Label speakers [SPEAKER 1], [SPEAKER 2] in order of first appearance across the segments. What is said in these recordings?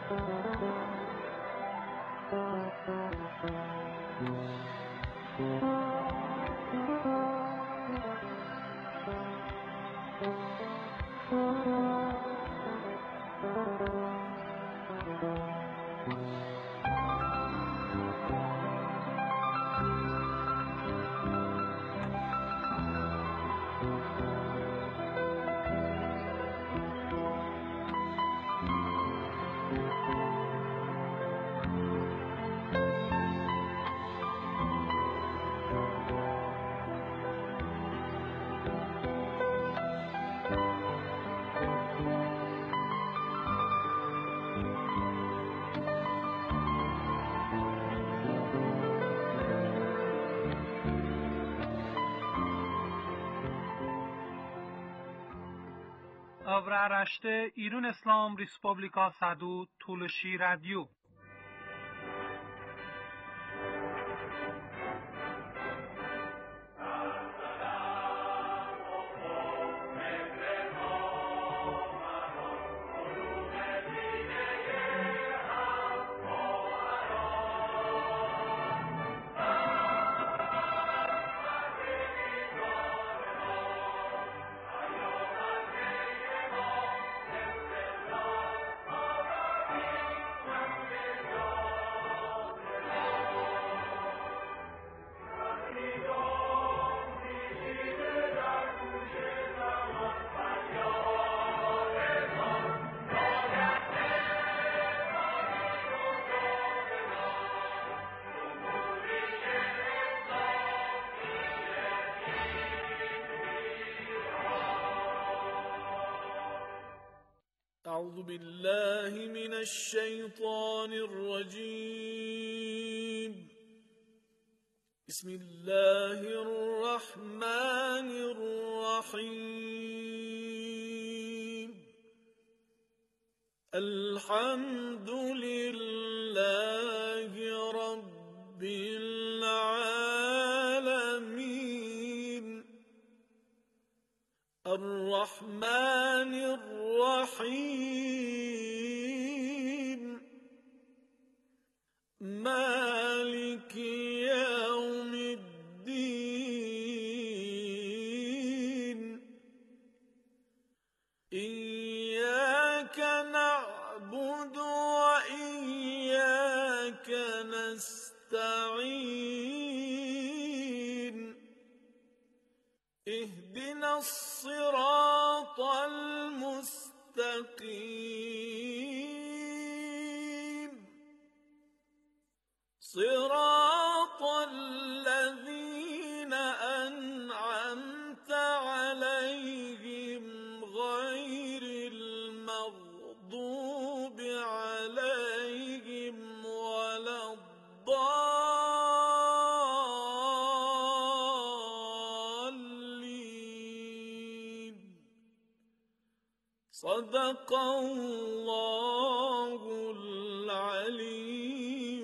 [SPEAKER 1] Avraaraşte İrun İslam Respublika Sadu Tuluşi Radyo.
[SPEAKER 2] أعوذ بالله من الشيطان الرجيم بسم الله الرحمن الرحيم الحمد لله رب العالمين الرحمن الرحيم مالك يوم الدين إياك نعبد وإياك نستعين اهدنا الصراط المستقيم صراط الذين أنعمت عليهم غير المغضوب عليهم ولا الضالين صدق الله العلي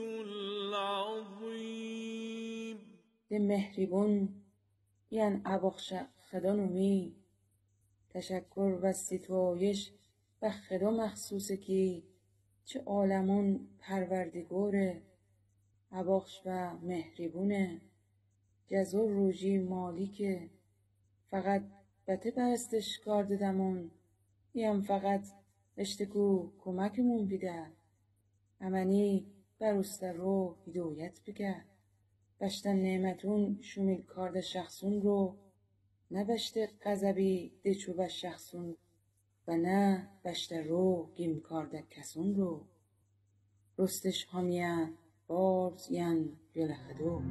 [SPEAKER 2] العظيم.
[SPEAKER 3] ده مهربون یعن ابخش خدا نومی تشکر و ستایش به خدا مخصوصه که چه عالمون پروردگاره ابخش و مهربونه جزور روژی مالیکه فقط بته پرستش کار ددمون یم فقط اشتکو کمکمون بیده امنی بروسته رو هدایت بگه بشتن نعمتون شمیل کارد شخصون رو نه بشته غضبی دچو به شخصون و نه بشته رو گیم کارد کسون رو رستش همیه بارز ین یلخدو.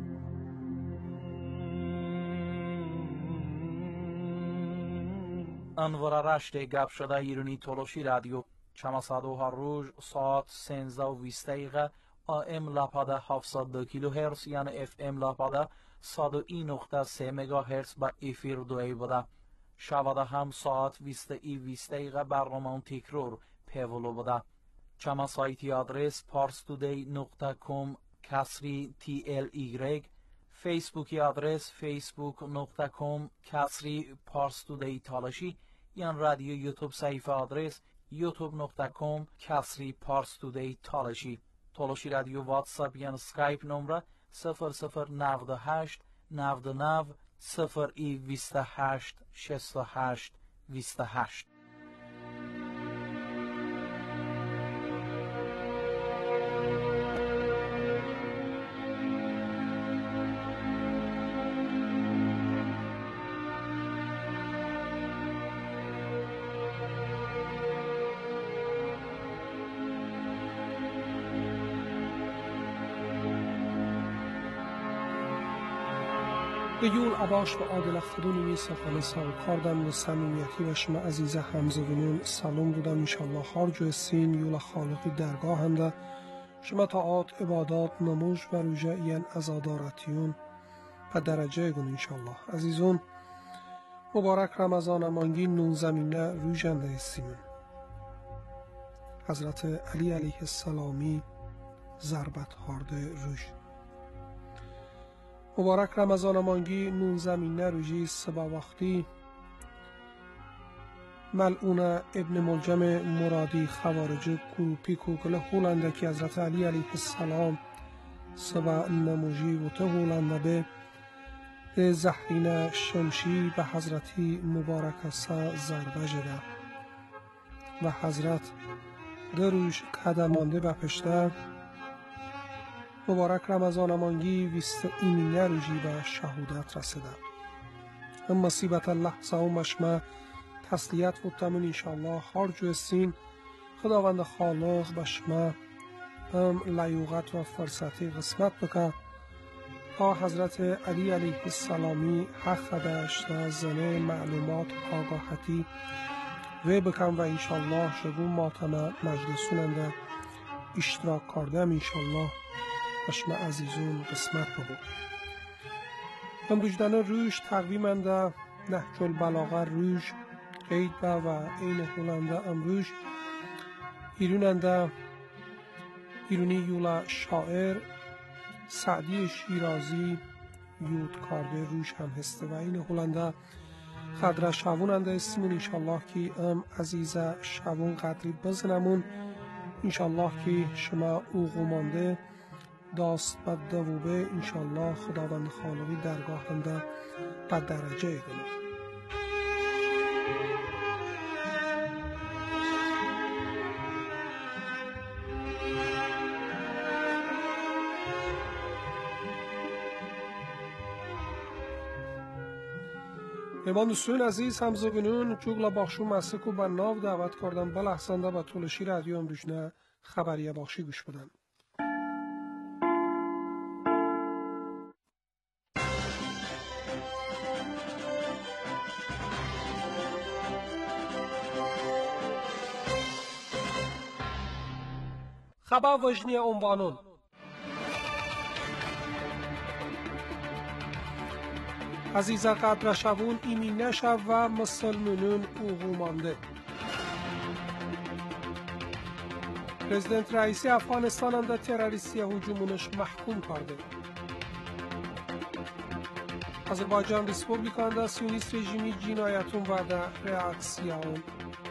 [SPEAKER 4] انوار رشته گپ شده ایرانی تولوشی رادیو چماسادو هر روز ساعت 13:20 AM لاپاده 702 کیلوهرتز یعنی FM لاپاده 101.3 مگاهرتز با افیر دوی بوده. شواده هم ساعت 20:20 برنامه تکرار پیولو بوده. چما سایتی آدرس parstoday.com /TLY فیسبوکی آدرس facebook.com /parstoday تالشی یعنی رادیو یوتیوب صفحه آدرس youtube.com/parstoday تالاشی رادیو واتساپ یا اسکایپ نمره 0098 99 28 68 28.
[SPEAKER 5] به یول عباش و عادل خدونی سفن سال کاردن و صمیمیتی و شما عزیز همزبونون سلام دودم انشالله خارج و سین یول خالقی درگاه هنده شما طاعات عبادات نموش و رجائیان ازادارتیون و درجه گون انشالله عزیزون مبارک رمضان مانگی نون زمینه روژنده سیمون حضرت علی علیه السلامی ضربت هارده روژ مبارک رمضان مانگی نون زمینه روژی سبا وقتی ملعون ابن ملجم مرادی خوارج گروپی کوگل هولنده که حضرت علی علیه السلام سبا نموجی و ته هولنده به زهرین شمشی به حضرتی مبارک سا ضربه جده و حضرت دروش قدمانده بپشته مبارک رمضان مانگی ویست ایمینه روژی به شهودت رسیده هم مصیبت لحظه و مشمه تسلیت بودتمون انشاءالله خارج و سین خداوند خالق بشمه هم لیوغت و فرصتی قسمت بکن تا حضرت علی علیه السلامی حق داشته زنه معلومات آگاهتی و بکن و انشاءالله شگون ماتم مجلسوننده اشتراک کردم انشاءالله بشم عزیزون قسمت بگو هم روژدن روش تقویمنده نهج البلاغه روش قید به و این هولنده امروش ایرونی یولا شاعر سعدی شیرازی یود کارده روش هم هسته و این هولنده قدر شووننده استیمون انشالله که ام عزیزه شوون قدری بزنمون انشالله که شما اوغمانده داست و دووبه انشالله خداوند خالقی درگاهنده به درجه گنه ایمان دوستون عزیز همزبونون جوگلا باخشو مسکو به ناو دعوت کردم بلحظنده به طولشی رادیو امروژنه خبریه باخشی گوش بدن خبر وجنی عنوانون عزیزه قدر شوون ایمینه شو و مسلمونون اوغومانده پرزیدنت رئیسی افغانستان هم در تروریستی هجومونش محکوم کرده آذربایجان ریسپوبلیکان در سیونیست رژیمی جنایتون و در ریاکسیون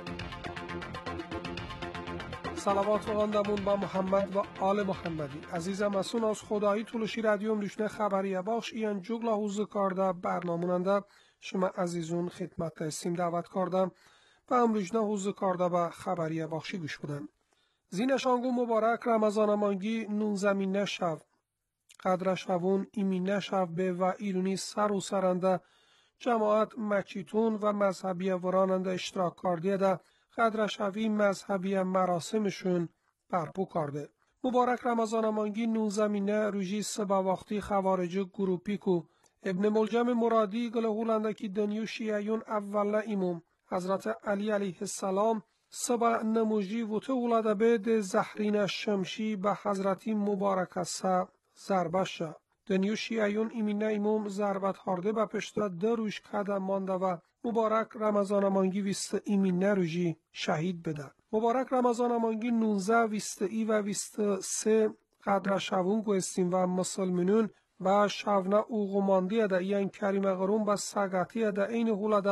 [SPEAKER 5] صلوات خواندمون با محمد و آل محمدی عزیزم مسون از خدایی طولشی رادیو امروژنه خبریه باخش ایان جوگلا حوزه کرده برناموننده شما عزیزون خدمت استیم دعوت کردم و امروژنه حوزه کرده به خبریه باخشی گوش بدن زینشانگو مبارک رمضان مانگی نون زمینه شو قدر شوون ایمینه شو به و ایرونی سر و سرنده جماعت مچیتون و مذهبی وراننده اشتراک کرده ده قدر شوی مذهبی مراسمشون برپو کرده مبارک رمضان مانگی نون زمینه روژی سبا وقتی خوارج گروپی کو ابن ملجم مرادی گل هولنده کی دنیو شیعیون اوله ایموم حضرت علی علیه السلام سبا نموجی و تو ولده به زهرین شمشی به حضرتی مبارک سا ضربه شد دنیو شیعیون ایمینه ایموم ضربت هارده به پشت دروش قدم مانده و مبارک رمضان مانگی ویست ایمینه روژی شهید بده مبارک رمضان مانگی 19 ویست ای و ویست سه قدر شوون گوستیم و مسلمینون با شونه اوغماندی ده این کریم غروم با ساگاتی ده این هوله ده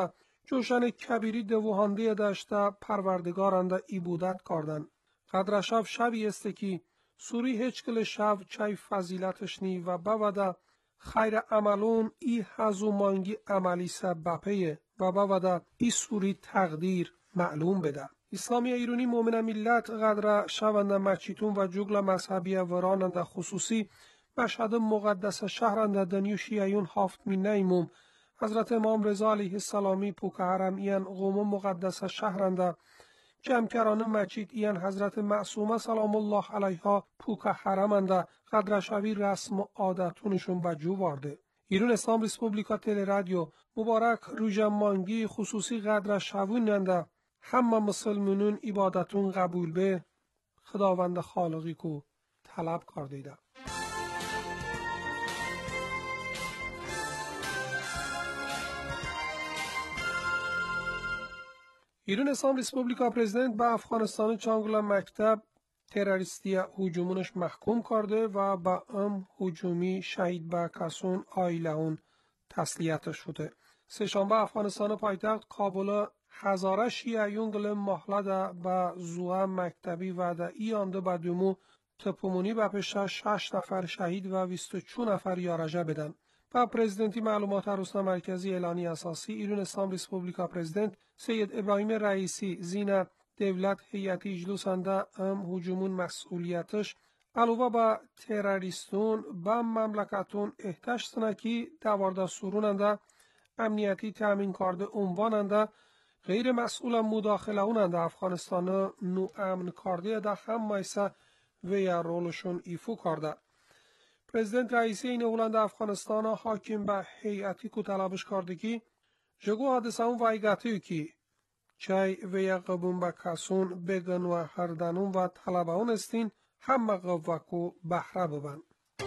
[SPEAKER 5] جوشن کبیری دوهانده داشته پروردگارنده عبادت کردن. قدر شبی است که سوری هیچ کل شب چای فضیلتش نی و بوده خیر عملون ای هزومانگی عملی سببه و بوده ای سوری تقدیر معلوم بده. اسلامی ایرانی مومن ملت قدر شونده مچیتون و جگل مذهبی وراننده خصوصی مشهد مقدس شهرنده دنیو شیعیون هفت مینه ایموم حضرت امام رضا علیه السلامی پوک حرم ایان قوم مقدس شهرنده جمکران مچید ایان حضرت معصومه سلام الله علیها پوک حرمنده قدر شوی رسم و عادتونشون بجو وارده. ایران اسلام ریسپوبلیکا تل رادیو مبارک روژمانگی خصوصی قدر شویننده همه مسلمانون عبادتون قبول به خداوند خالقی کو طلب کردیده. ایران اسلام ریسپوبلیکا پرزیدنت به افغانستان چانگلا مکتب تروریستی هجومونش محکوم کرده و با هجومی شهید به کسون آیله اون تسلیت شده. سه‌شنبه افغانستان پایتخت کابل هزاره شیعیون گل محله به زوه مکتبی و ده ای آنده به دومو تپومونی به پیشه 6 نفر شهید و 24 نفر یارجه بدن. با پرزیدنتی معلومات روسنا مرکزی اعلانی اساسی ایران اسلام ریسپوبلیکا پرزیدنت سید ابراهیم رئیسی زین دولت هیئتی اجلوسنده هجومون مسئولیتش علاوه به تروریستون به مملکتون احتاج سنکی دوارده سروننده امنیتی تامین کرده عنواننده غیر مسئول مداخله اوننده افغانستان نو امن کرده ده هم مایسه و یا رولشون ایفو کرده. پرزیدنت رئیسی این هلند افغانستان حاکم به هیئتی کو طلبش کرده که جگو حادثه اون وایگاتی که چای و یا قبون به کسون بگن و هردنون و طلبه اون استین همه قوه کو بحره ببن.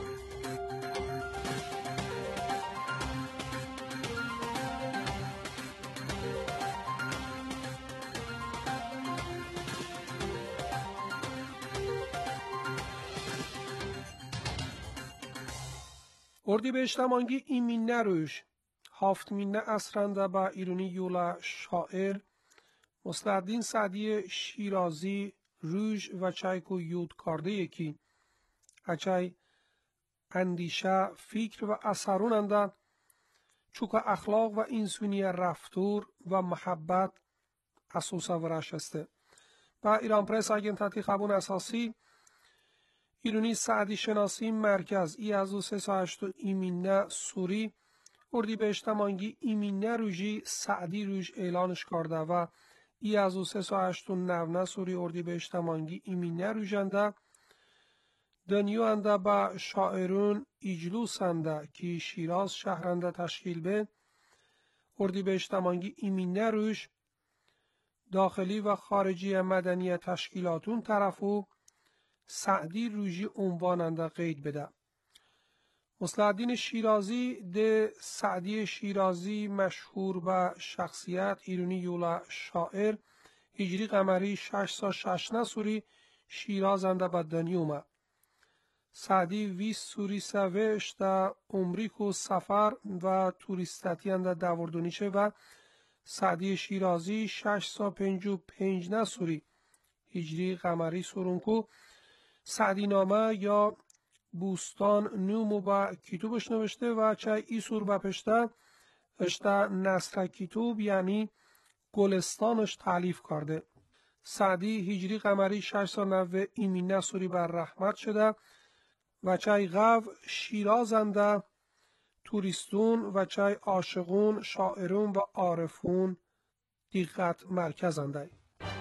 [SPEAKER 5] اردیبهشت مانگی ایمینه روش هفت مینه اسرنده با ایرانی یولا شاعر مصلحالدین سعدی شیرازی روش و چایکو یود کرده یکی اچای اندیشه فکر و اثروننده چوک اخلاق و انسانی رفتور و محبت اساسا ورش استه. با ایران پرس آگنتاتی خبون اساسی ایرانی سعدی شناسی مرکز ای از 308 ایمینه سوری اردیبهشت مانگی ایمینه روژی سعدی روش اعلانش کرده و ای از 308 نونه سوری اردیبهشت مانگی ایمینه روژنده دنیو انده با شاعرون اجلوس انده که شیراز شهرنده تشکیل به اردیبهشت مانگی ایمینه روش داخلی و خارجی مدنی تشکیلاتون طرفو سعدی روژی عنواننده قید بده. مصلحالدین شیرازی ده سعدی شیرازی مشهور به شخصیت ایرانی یولا شاعر هجری قمری 606 سوری شیرازنده به دنیومه. سعدی 20 سوری سوش ده عمریکو سفر و توریستتی انده دوردونیشه و سعدی شیرازی 655 سوری هجری قمری سورونکو سعدی نامه یا بوستان نومو با کتوبش نوشته و چه ای سور بپشته اشته نصر کتوب یعنی گلستانش تعلیف کرده. سعدی هجری قمری 690 ایمینه سوری بر رحمت شده و چه غو شیرازنده توریستون و چه عاشقون شاعرون و عارفون دقت مرکزنده.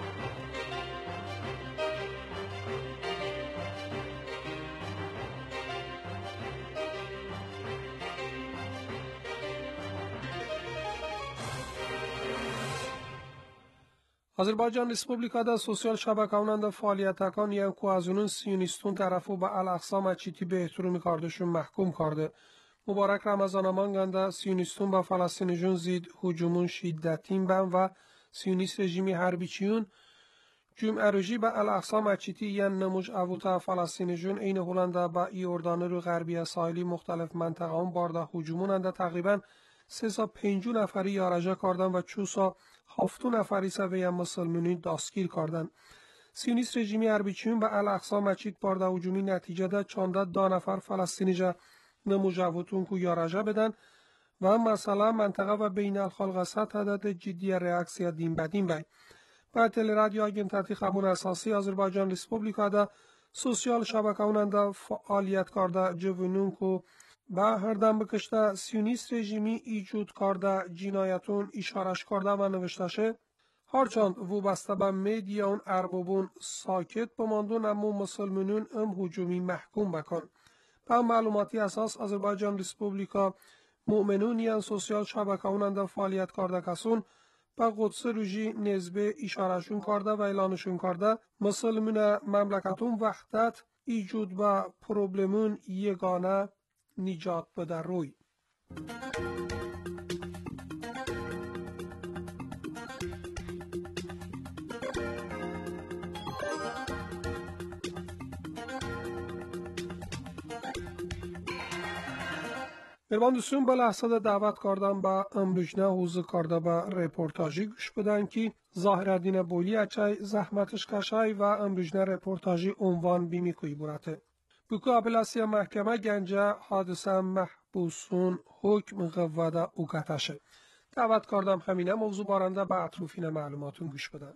[SPEAKER 5] آذربایجان ریسپوبلیکا دا سوسیال شبکه‌وننده فعالیتکان یان کو از اونون سیونیستون طرفو به الاقصا مچیتی به احترامی کردشون محکوم کرده. مبارک رمضان مانگنده سیونیستون با فلسطین جون زید هجومون شدتین بن و سیونیست رژیمی حربیچیون جمعه روزی به الاقصا مچیتی یان نموش اوتا فلسطین جون این هلنده با ایوردانه رو غربی ساحلی مختلف منطقه هم بارده هجوموننده تقریبا 3 5 نفری یارجه کردن و چوسا 7 نفری سوی مسلمانی دستگیر کردن. سیونیست رژیمی اربیچیون به الاقصا مسجد بارده هجومی نتیجه ده 14 نفر فلسطینی جا نموجوتون کو یارجه بدن و مثلا منطقه و بین الخلق سطح عدد جدی ریاکسیا دین بدین بای. و تل رادیو آگنتاتی خبون اساسی آذربایجان ریسپوبلیکا ده سوسیال شبکه اوننده فعالیت کرده جوونون کو به هر دم بکشته سیونیست رژیمی ایجود کرده جنایتون اشارش کرده و نوشتشه هرچند وابسته به میدیا اون اربابون ساکت بماندون اما مسلمانون هجومی محکوم بکن. به معلوماتی اساس آذربایجان ریسپوبلیکا مؤمنون یان سوسیال شبکه اوننده فعالیت کرده کسون به قدس روژی نسبه اشارهشون کرده و اعلانشون کرده مسلمون مملکتون وحدت ایجود و پروبلمون یگانه نجات بده روی. مهربان دوستان با لحظه دعوت کردم با امروجنه حوزه کرده با رپورتاجی گوش بدن که ظاهرالدین بولی اچای زحمتش کشای و امروجنه رپورتاجی عنوان بیمی کوی براته. بکو اپلاسیا محکمه گنجه حادثه محبوسون حکم قوده اوکتشه. دعوت کردم همینه موضوع بارنده با اطروفین معلوماتون گوش بدن.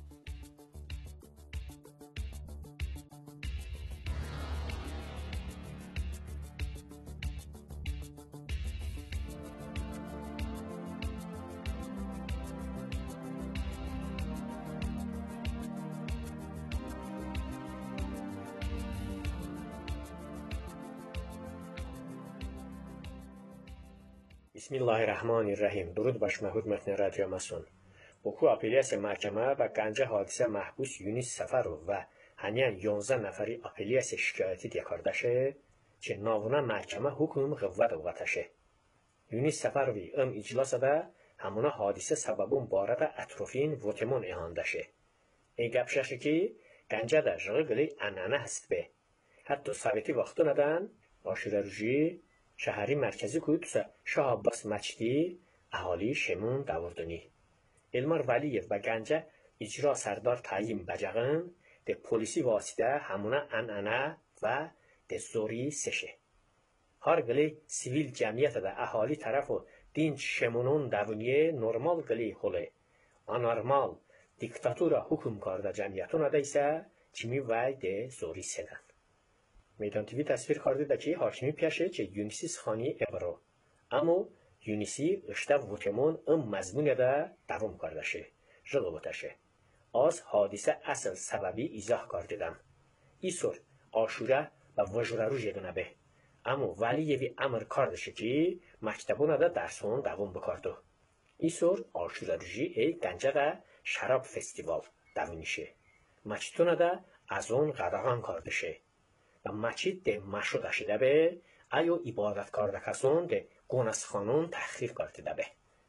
[SPEAKER 6] بسم الله الرحمن الرحیم. درود بر شما حرمت رادیو مسون. بکو اپلیاسیا محکمه و گنجه حادثه محبوس یونیس سفرو و هنیان 11 نفری اپلیاسیا شکایتی دیکاردشه چه ناونا محکمه حکم قوت اوغتشه. یونیس سفروی اجلاس ده همونا حادثه سببون بارد اطروفین وطمون اهاندشه. ای گپششه که گنجه ده جغه گلی انانه هست به. حتی ثابتی وقتو ندن آشوره روژی شهری مرکزی کویتوسا شاه عباس مچدی اهالی شمون داوردنی. المار ولیف و گنجه اجرا سردار تعیین بجغن ده پولیسی واسطه همونا انانه و ده زوری سشه. هر گلی سیویل جمعیت ده اهالی طرف و دین شمونون داونیه نرمال گلی خوله. آنارمال دیکتاتورا حکم کرده جمعیتون دیسه چیمی وای ده زوری سدن. میدان تیوی تصویر کرده که حاکمی پیشه چه یونیسی خانی ابرو. اما یونیسی اشته وطمون مضمون ده دوام کرده شه. جلو بوتشه. از حادثه اصل سببی ایزاه کردم. ایسور آشوره و وجوره رو جدونه به. اما ولی یوی امر کردشه که مکتبونه ده درسون دوام بکردو. ایسور آشوره رو جی ای گنجه ده شراب فستیوال دوونیشه. مکتبونه ده از اون قدغان کردشه. و مچید ده مشو داشته به ایو عبادت کرده کسون ده گونس خانون تحقیق کرده به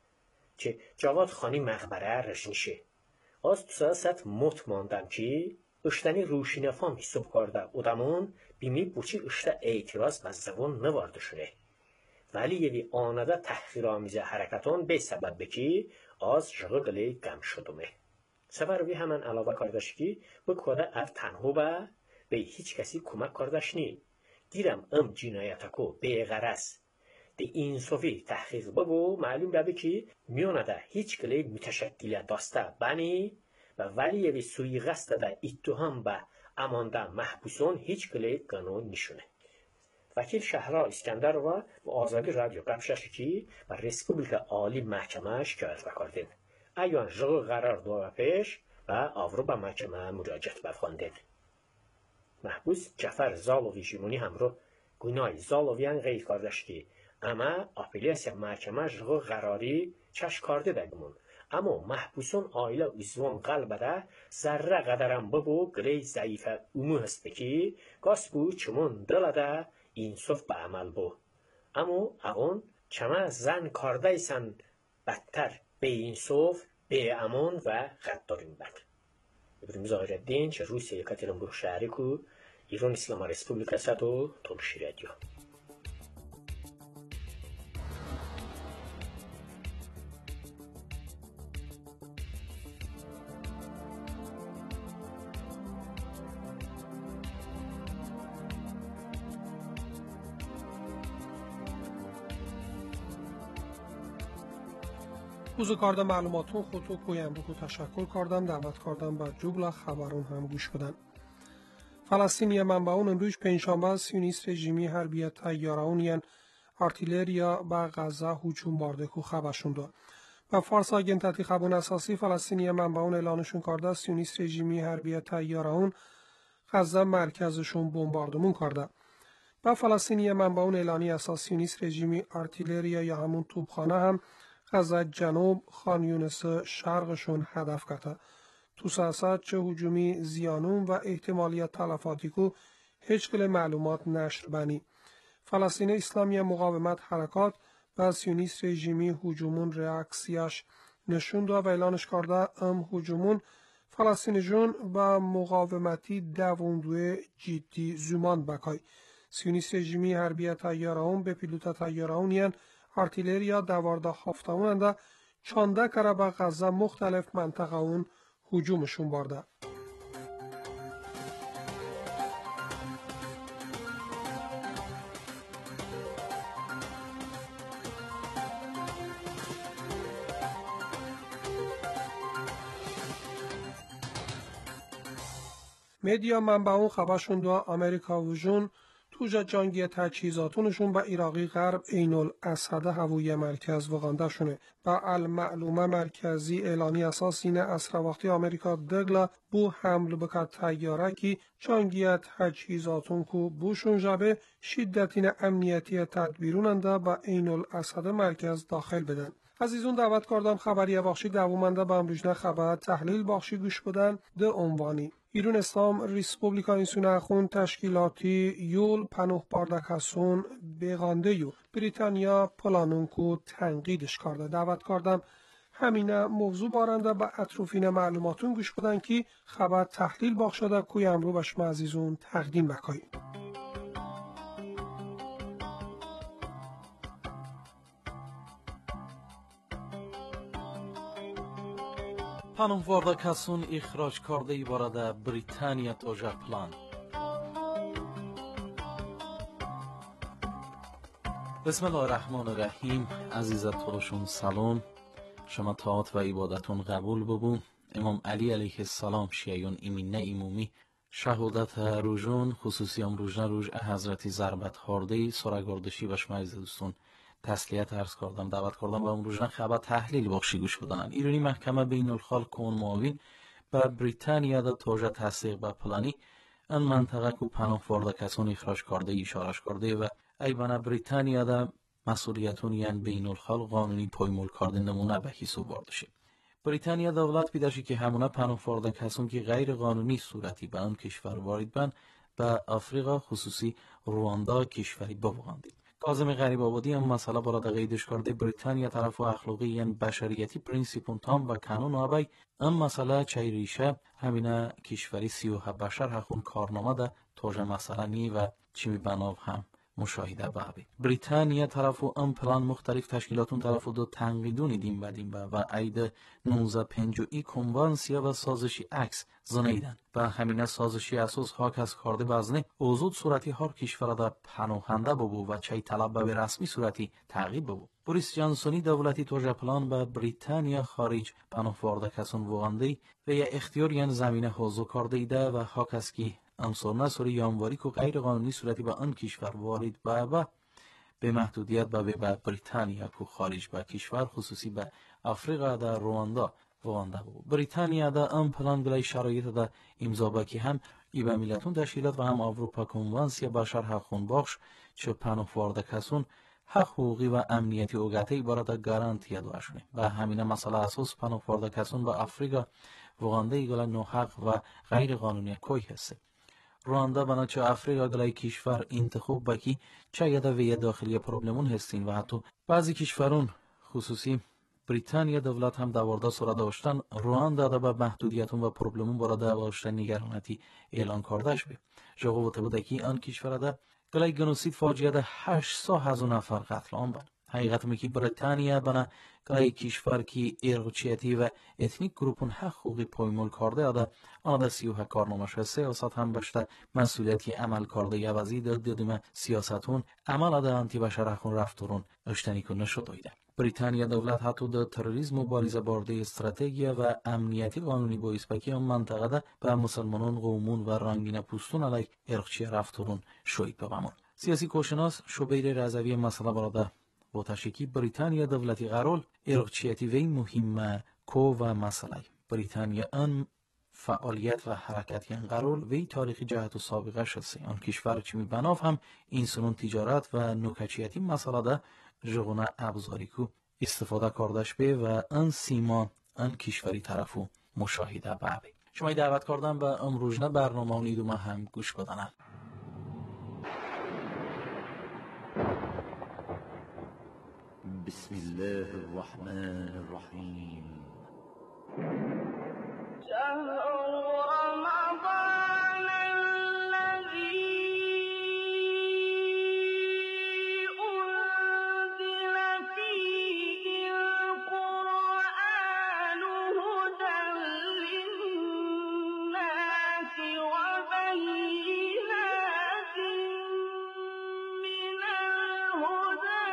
[SPEAKER 6] چه جواد خانی مقبره رشنیشه از تو ساعت موت ماندم که اشتنی روشینفام حساب کرده ادامون بیمی بوچی اشته اعتراض و زبون نواردشونه ولی یوی آنده تحقیر آمیزه حرکتون به سبب بکی از جغلی گم شدومه سفروی همان علاوه کردش که بکوده ار تنهو به هیچ کسی کمک کردش نی. دیرم جنایتکو به غرض ده انصافی تحقیق بگو معلوم ببی که میونه ده هیچ کلی متشکل داسته بنی و ولی یوی سوی غست ده اتهام به امانده محبوسون هیچ کلی قانون نشونه. وکیل شهرا اسکندر و آزادی رادیو قبشش که و ریسپوبلیکا عالی محکمه شکایت بکردین. ایوان جغل قرار دو پیش و آورو به محکمه مراجعت بفخواندین. محبوس جعفر زالوی جیمونی همرو گناه زالویان غیر کردش که اما اپلیاسیا محکمه جغل قراری چش کرده دگمون. اما محبوسون آیله ایزوان قلبه ده ذره قدرم ببو گلی ضعیفه امو هست که گاس بو چمون دل ده انصاف به عمل بو. اما اون چما زن کرده ایسن بدتر به انصاف به امان و غدارین بد. ابراهیم ظاهرالدین چه روسیه یکاترینبورگ شهری کو ایران اسلام ریسپوبلیکا ساتو تولشی رادیو.
[SPEAKER 5] اوزو کارده معلوماتون خودتو کویم بکو تشکر کردم دعوت کردم با جوگلا خبرون هم گوش بدن. فلسطینی منبعون امروز پنجشنبه سیونیست رژیمی حربی تیاره‌ون یان آرتیلریا با غزه هجوم برده کو خبرشون داد. و فارس آگنتاتی خبرون اساسی فلسطینی منبعون اعلانشون کرده سیونیست رژیمی حربی تیاره‌ون غزه مرکزشون بمباردمون کرده. و فلسطینی منبعون اعلانی اساس سیونیست رژیمی آرتیلریا یا همون توپخانه هم غزه جنوب خان یونس شرقشون هدف کرده. تو سیاست چه هجومی زیانون و احتمالیت تلفاتی کو هیچ کل معلومات نشر بنی. فلسطین اسلامی مقاومت حرکات و سیونیست رژیمی هجومون ریاکسیاش نشون داد و اعلانش کرده هجومون فلسطین جون با مقاومتی دووندوه جدی زمان بکای. سیونیست رژیمی حربی تیاره‌ون به پیلوت تیاره‌ون یان آرتیلریا دوارده هفته‌ونده چانده کره به غزه مختلف منطقه اون هجومشون برده. مدیا منبعون خبرشون دو امریکا و جون توجه جنگی تجهیزاتونشون به عراقی غرب عین الاسد هوایی مرکز وغانده شونه. با المعلومه مرکزی اعلانی اساسین اسرا وقتی امریکا دگلا بو حمل بکرد تیاره کی جنگی تجهیزاتون کو بوشون جبه شدتین امنیتی تدبیروننده با عین الاسد مرکز داخل بدن. عزیزون دعوت کردم خبری بخشی دوامنده به امروزنه خبر تحلیل بخشی گوش بدن ده عنوانی ایران اسلام ریسپوبلیکا اینسونه خون تشکیلاتی یول پنوه باردکسون بغانده یو بریتانیا پلانون کو تنقیدش کرده. دعوت کردم همینه موضوع بارنده به اطروفین معلوماتون گوش بدن که خبر تحلیل بخش شده کوی امرو بشم عزیزون تقدیم بکایی.
[SPEAKER 4] پناهجویان کسون اخراج کرده برده بریتانیا توجه پلان. بسم الله الرحمن الرحیم. عزیزت تلوشون سلام. شما طاعت و عبادتون قبول ببون. امام علی علیه السلام شیعیون ایمینه ایمومی شهادت روژون خصوصی روژن روژ حضرتی ضربت خورده سرگردشی و شما عزیز دوستون تسلیت عرض کردم. دعوت کردم و امروزن خبر تحلیل بخشی گوش بدن. ایرانی محکمه بین الخال کون معاون به بریتانیا دا توجه تصدیق به پلانی ان منطقه کو پناه برده کسان اخراج کرده اشارش کرده و ایبان بریتانیا دا مسئولیتون یعنی بین الخال قانونی پایمال کردن نمونه به حساب برده شد. بریتانیا دولت بیداشی که همونه پناه برده کسان که غیر قانونی صورتی به آن کشور وارد بن به آفریقا خصوصی رواندا کشوری بوغاندید. کاظم غریب آبادی هم مسئله برای قیدش کرده بریتانیا طرف و اخلاقی یعنی بشریتی پرینسیپون تام و کانون آبای ام مسئله چای ریشه همینه کشوری 37 بشر حقون کارنامه ده توجه مسئله نی و چی می بناب هم مشاهده بابی. بریتانیا طرف و ام پلان مختلف تشکیلاتون طرف و دو تنقیدونی دیم بدیم و عید 1950 کنوانسیا و سازشی عکس زنیدن و همینه سازشی اساس حاک از کرده بزنه اوزود صورتی هر کشور در پناهنده ببو و چای طلب به رسمی صورتی تعقیب ببو. بوریس جانسونی دولتی توجه پلان به بریتانیا خارج پناه برده کسان وغانده و یا اختیار یعنی زمینه حوضو کرده ایده و حاک از کی امسال نصوری یامواری که غیر قانونی صورتی به آن کشور وارد به محدودیت به بریتانیا که خارج به کشور خصوصی به آفریقا در رواندا وانده بود. بریتانیا در آن پلان گلای شرایط در امضا بکی هم ایبا ملتون تشکیلات و هم اروپا کنوانسیا بشر حقون بخش چه پناه برده کسون حق حقوقی و امنیتی اوگته برای گارانتی داشته و همین مسئله اساس پناه برده کسون به آفریقا وانده گلای نوحق و غیر قانونی کوی هست. رواندا بناچه آفریقا گلای کشور انتخاب بکی چه یده وی داخلی پروبلمون هستین و حتی بعضی کشورون خصوصی بریتانیا دولت هم دوارده سره داشتن رواندا دا به محدودیتون و پروبلمون برای داشتن نگرانتی اعلان کردش بی. جاگو بوده که آن کشور دا گلای گنوسید فاجعه دا 800,000 نفر قتل عام بند. حقیقت که بریتانیا بنا گای کشور کی ارقچیتی و اتنیک گروپون حقوقی پایمال کرده اده آنده 32 کارنامه‌ش سیاست هم بشته مسئولیتی عمل کرده یا وزید دیدم سیاستون عمل اده انتی بشر خون رفتارون اشتنی کنه شده. بریتانیا دولت حتی در تروریسم مبارزه برده استراتژی و امنیتی قانونی با اسپکی هم منطقه ده به مسلمانان قومون و رنگین پوستون علیه ارقچی رفتارون شوید ببامون. سیاسی کوشناس شوبیر رضوی مسئله براده با تشکیل بریتانیا دولتی قرار ارقچیتی وی مهمه کو و مسئله بریتانیا ان فعالیت و حرکتی قرار وی تاریخی جهت و سابقه شده آن کشور چی میبناف هم این سنون تجارت و نوکچیتی مسئله ده جغونه ابزاری کو استفاده کردش به و ان سیمان ان کشوری طرفو مشاهده بعدی شما دعوت کردم به امروزنه برنامه اونیدو هم گوش بدنم.
[SPEAKER 7] بسم الله الرحمن الرحيم
[SPEAKER 8] شهر رمضان الذي أنزل فيه القرآن هدى للناس وبينات من الهدى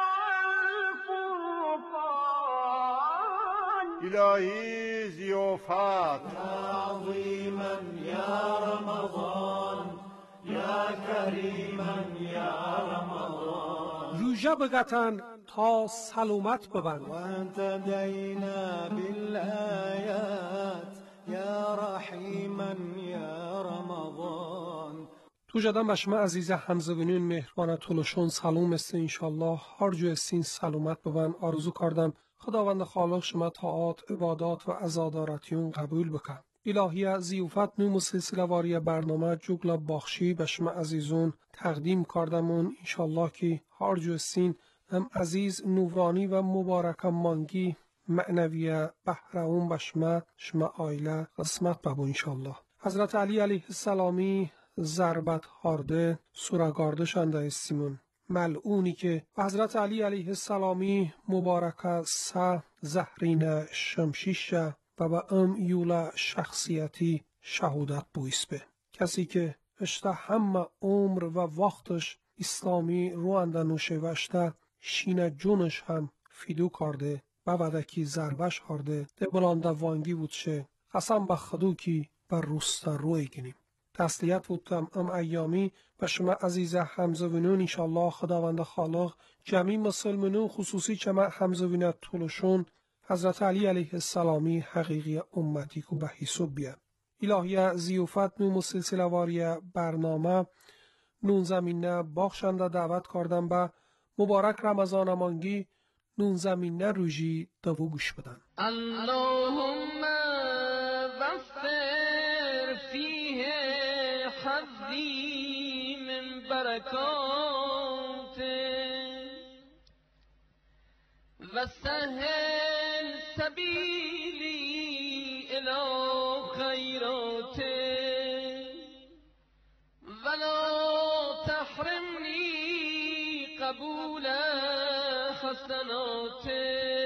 [SPEAKER 2] إلهي زيوفات عظيما يا رمضان يا كريما يا رمضان
[SPEAKER 5] روژه بگتن تا سلامت ببند.
[SPEAKER 2] وأنت دينا بالآيات يا رحيما يا رمضان.
[SPEAKER 5] تو جدن بشما عزیز همزبینین مهربان طولشون سلام است انشالله هر جو استین سلامت ببند آرزو کردم خداوند خالق شما طاعات عبادات و عزادارتیون قبول بکن. الهی زیوفت نوم سلسله واری برنامه جوگلا باخشی به شما عزیزون تقدیم کردمون انشالله که هر جو استین هم عزیز نورانی و مبارک مانگی معنوی بهرهون به شما آیله قسمت ببو انشالله. حضرت علی علیه السلامی ضربت هارده سورگارده شنده استیمون ملعونی که حضرت علی علیه السلامی مبارکه سه زهرین شمشیشه و به یولا شخصیتی شهودت بویس به کسی که اشته همه عمر و وقتش اسلامی روانده نوشه وشته شین جونش هم فیدو کرده و ودکی ضربش هارده ده بلانده وانگی بودشه قسم به خدو که بر روستا روی گنیم. تسلیت بودم ایامی و شما عزیز همزوینون انشالله خداوند خالق جمعی مسلمانون خصوصی چما همزوینت طولشون حضرت علی علیه السلامی حقیقی امتی کو به حساب بیه. الهی زیوفت نوم سلسله واری برنامه نون زمینه باخشنده دعوت کردم به مبارک رمضان مانگی نون زمینه روژی دو گوش بدن.
[SPEAKER 8] اللهم وفر فيه حظي من بركاته وسهل سبيلي إلى خيراته ولا تحرمني قبول حسناته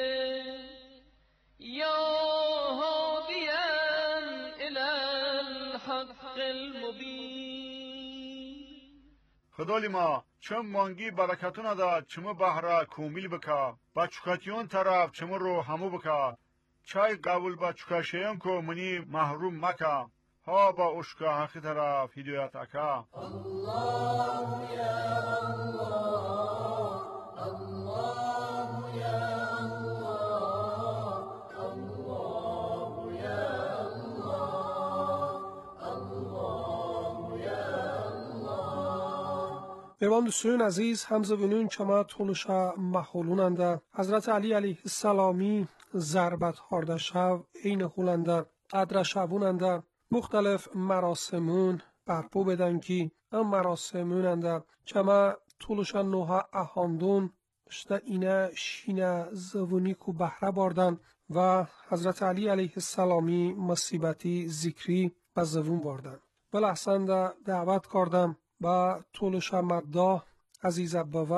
[SPEAKER 8] يا هاديا إلى الحق المبين.
[SPEAKER 9] خدای ما چم مانگی برکتون ادا چم بهره کومیل بکا با چکاتیون طرف چم رو همو بکا چای قبول با چکاشیان کو منی محروم مکا ها با اشکا حقی طرف هدایت اکا.
[SPEAKER 2] الله يا الله الله يا الله الله يا الله الله يا الله.
[SPEAKER 5] مهربان دوستان عزیز همزبینون چما طولشا محولوننده حضرت علی علیه السلامی ضربت هارده شو این هولنده قدر شووننده مختلف مراسمون برپو بدن که ام مراسموننده چما طولشا نوها اهاندون اشتا اینه شینه زوونی کو بهره باردن و حضرت علی علیه السلامی مصیبتی ذکری به زوون باردن و لحسن دعوت کردم با طولشا مده عزیز بوا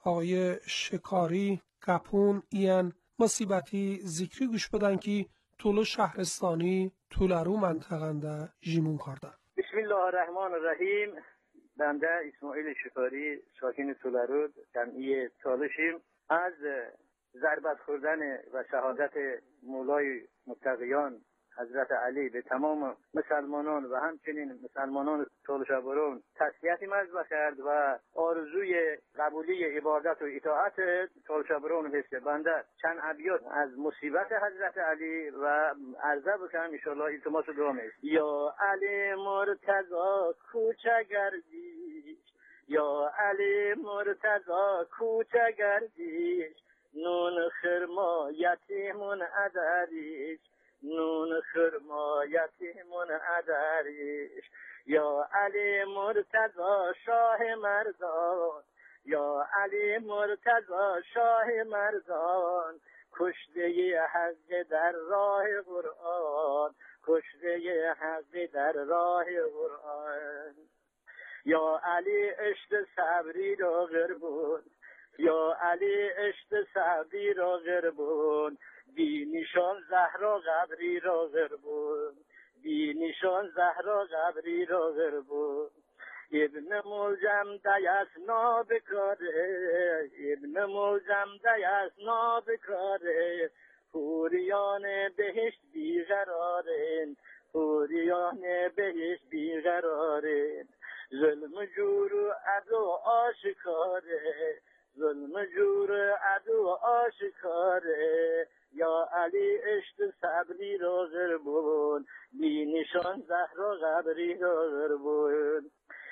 [SPEAKER 5] آقای شکاری گپون ایان مصیبتی ذکری گوش بدن که طول شهرستانی طولارو منطقنده جیمون کرده.
[SPEAKER 10] بسم الله الرحمن الرحیم. بنده اسماعیل شکاری ساکن طولارو جمعی تالشیم. از ضربت خوردن و شهادت مولای متقیان حضرت علی به تمام مسلمانان و همچنین مسلمانان طالشابرون تسلیتی مرز کرد و آرزوی قبولی عبادت و اطاعت طالشابرون حس بنده چند ابیات از مصیبت حضرت علی و عرضه بکنم ان شاء الله التماس دعا است. یا علی مرتضی کوچه گردیش، یا علی مرتضی کوچه گردیش، نون خرما یتیمون ادریش، نون خرما یتیمون ادریش. یا علی مرتضی شاه مردان، یا علی مرتضی شاه مردان، کشته حق در راه قرآن، کشته حق در راه قرآن. یا علی عشق صبری را غربون، یا علی عشق صبری را غربون، بی نشان زهرا قبری را غربون، بی نشان زهرا قبری را غربون. ابن ملجم دیس نابکاره، ابن ملجم دیس نابکاره، حوریان بهشت بیقرارن، حوریان بهشت بیقرارن. ظلم جور و عدو آشکاره، ظلم جور عدو آشکاره. یا علی عشق صبری را غربون، بی نشان زهرا قبری را غربون.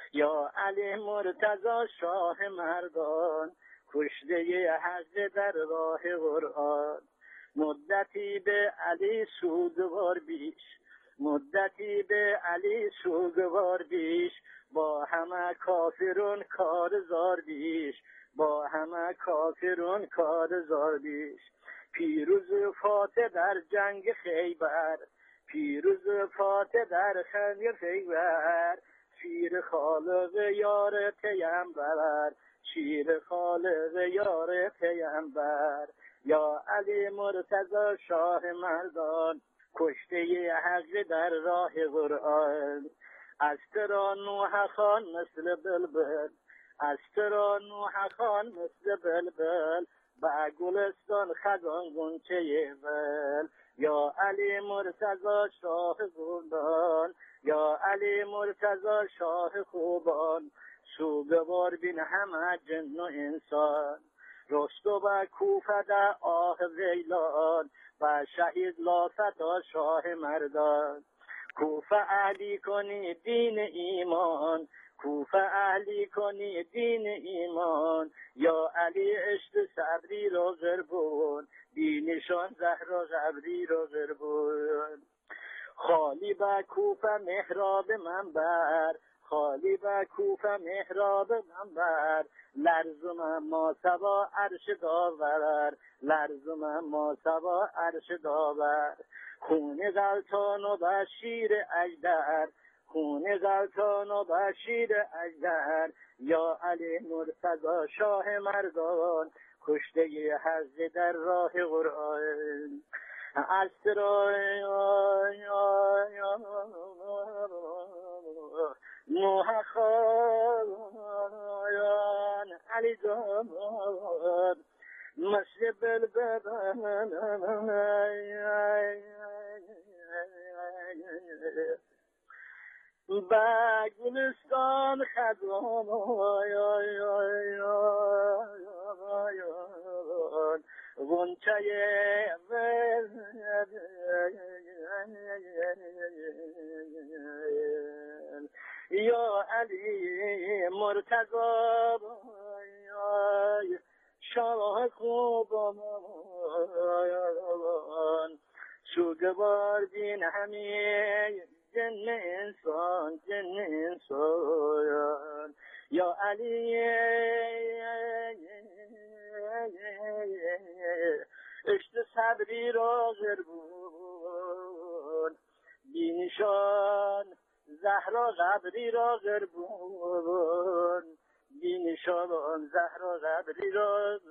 [SPEAKER 10] یا علی مرتضی شاه مردان، کشته حق در راه قرآن. مدتی به علی سوگوار بیش، مدتی به علی سوگوار بیش، با همه کافرون کارزار بیش، با همه کافرون کارزار بیش. پیروز فاتح در جنگ خیبر، پیروز فاتح در جنگ خیبر، شیر خالق یار پیامبر، شیر خالق یار پیامبر. یا علی مرتضی شاه مردان، کشته حق در راه قرآن. از ترا نوح خان مثل بلبل، از ترا نوح خان مثل بلبل، با گلستان خزان گنچه ول. یا علی مرتضی شاه خوبان، یا علی مرتضی شاه خوبان، سوگوار بین همه جن و انسان. رستو با کوفه در آه ویلان، و شهید لافتا شاه مردان. کوفه اهلی کنی دین ایمان، کوفه اهلی کنی دین ایمان. یا علی عشق صبری را غربون، بی نشان زهرا قبری را غربون. خالی با کوفه محراب منبر، خالی با کوفه محراب منبر، لرزم ما سوا عرش داور، لرزم ما سوا عرش داور. خون غلطان و بشیر اجدر، خون غلطان و بشیر اجدر. یا علی مرتضی شاه مردان، کشته حق در راه قرآن. از ترا نوح خان علی جان، مثل بلبل با گلستان خزان غنچه یا علی مرتضی شاه خوبان، سوگوار بین همه جن انسان، جن انسان. یا علی عشق صبری را غربون، بی نشان زهرا قبری را غربون، بی شالان زهرا غبری را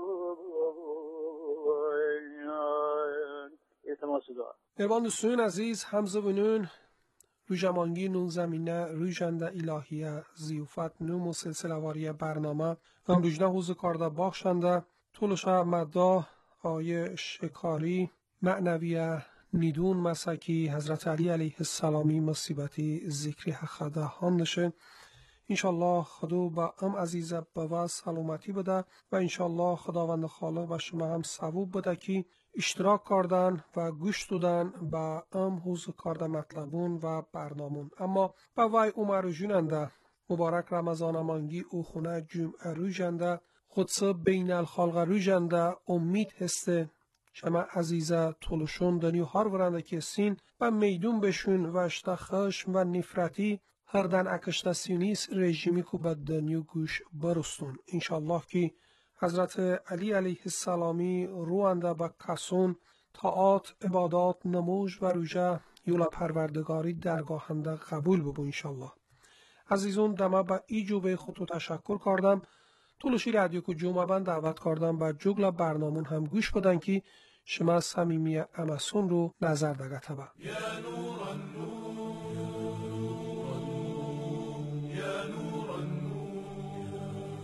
[SPEAKER 10] التماس دعا.
[SPEAKER 5] ایوان دوستان عزیز همزه بینون روژمانگی نون زمینه روژنده الهیه زیوفت نوم و سلسله واری برنامه هم روژنه حوز کارده باخشنده طولش مدا آیه شکاری معنویه نیدون مسکی حضرت علی علیه السلامی مصیبتی ذکری حقده هاندشه انشالله خدا با ام عزیز با سلامتی بده و انشالله خداوند خالق و شما هم ثواب بده که اشتراک کردن و گوش دادن با ام حوز کارده مطلبون و برنامون. اما با وای عمر جوننده مبارک رمضان مانگی او خونه جمعه روژنده خودسه بین الخلق روژنده امید هسته شما عزیزه طولشون دنیو هر ورنده که سین و میدون بشون و اشتا خشم و نفرتی هر دن اکشتا سیونیس رژیمی که به دنیو گوش برستون. انشالله که حضرت علی علیه السلامی روانده به کسون طاعات عبادات نموز و روژه یولا پروردگاری درگاهنده قبول ببو انشالله. عزیزون دمه به ایجوبه خودتو تشکر کردم. طولشی رادیو که جمعه بند دعوت کردم و جگل برنامون هم گوش بدن که شما صمیمی امسون رو نظر دگه تبا.
[SPEAKER 2] یا نور النور یا نور النور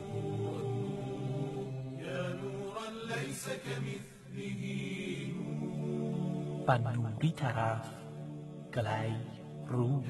[SPEAKER 2] یا نورا لیس کمثله نور
[SPEAKER 4] و نوری طرف گلی رو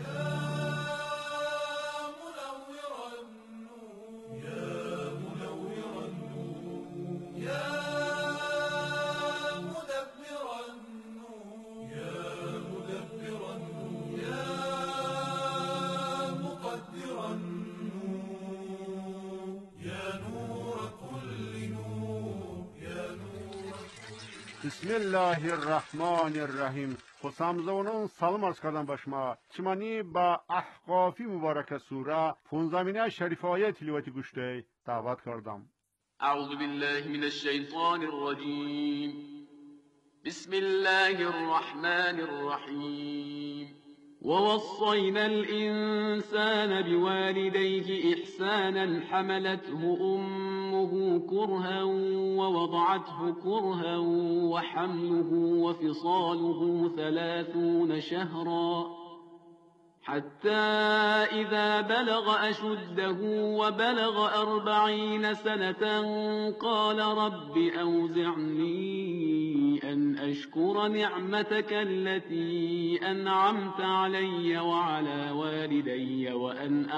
[SPEAKER 9] بسم الله الرحمن الرحیم. خسامزونون سلام عرض کردم به شما. چمانی با احقافی مبارک سوره 15 شریف آیه تلاوتی گوشته دعوت کردم.
[SPEAKER 11] اعوذ بالله من الشیطان الرجیم. بسم الله الرحمن الرحیم. ووصينا الإنسان بوالديه إحسانا حملته أمه كرها ووضعته كرها وحمله وفصاله 30 شهرا حتى إذا بلغ أشده وبلغ 40 سنة قال رب أوزعني أن أشكر نعمتك التي أنعمت علي وعلى والدي وأن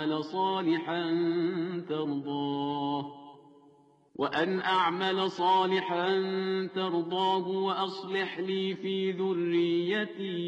[SPEAKER 11] أعمل صالحا ترضاه وأصلح لي في ذريتي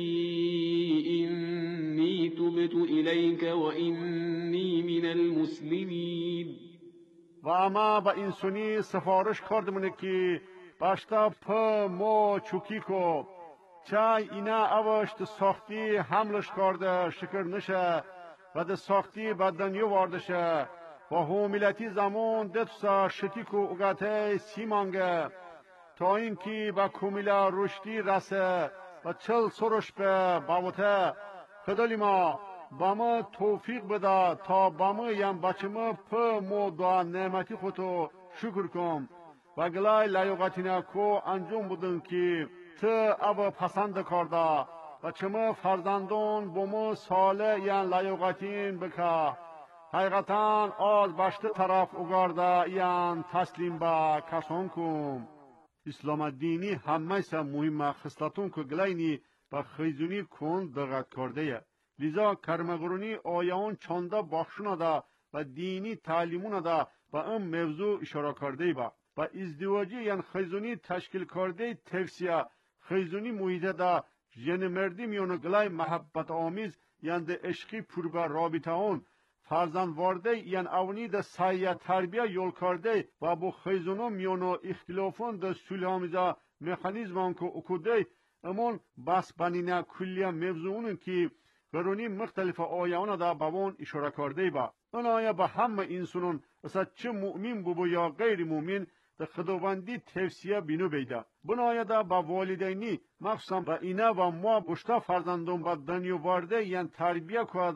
[SPEAKER 11] إني تبت إليك وإني من المسلمين.
[SPEAKER 9] و اما با انسانی سفارش کردمونه که باشتا پا مو چوکی کو چای اینا اوشت ساختی حملش کرده شکر نشه و ده ساختی بدنیو واردشه و حومیلتی زمان دتسا شتی کو اگته سیمانگه تا اینکه با کومیلا رشدی رسه و 40 سرش به باوته خدالی ما با ما توفیق بده تا با ما یم بچه ما پا مو دا نعمتی خودتو شکر کن و گلای لایقتینا کو انجام بودن که تو اب پسند کرده و چما فرزندان بومو ساله یان لایقتین بکا حقیقتا از باشته طرف اگرده یان تسلیم با کسان کن. اسلام دینی همه سا مهم خصلتون که گلاینی با خیزونی کن دقت کرده لذا کرمگرونی آیان چانده بخشونه ده و دینی تعلیمونه ده با ام موضوع اشاره کرده با ازدواجی یعنی خیزونی تشکیل کرده توصیه خیزونی محیطه ده ژن مردی میونه گلای محبت آمیز یعنی ده عشقی پر به رابطه اون فرزند وارده یعنی اونی ده سایه تربیه یول کرده و با خیزونو میونه اختلافون ده صلح آمیزه مکانیزمان که اکوده امون بس بنینه کلیه موضوعون که گرونی مختلف آیانه ده بوان اشاره کرده با اون آیه به همه انسانون اصلا چه مؤمن بو یا غیر مؤمن ده خداوندی توصیه بینو بیده بنایه ده با والدینی مخصوصا با اینه و ما بشتا فرزندون با دنیو وارده یعنی تربیه که ده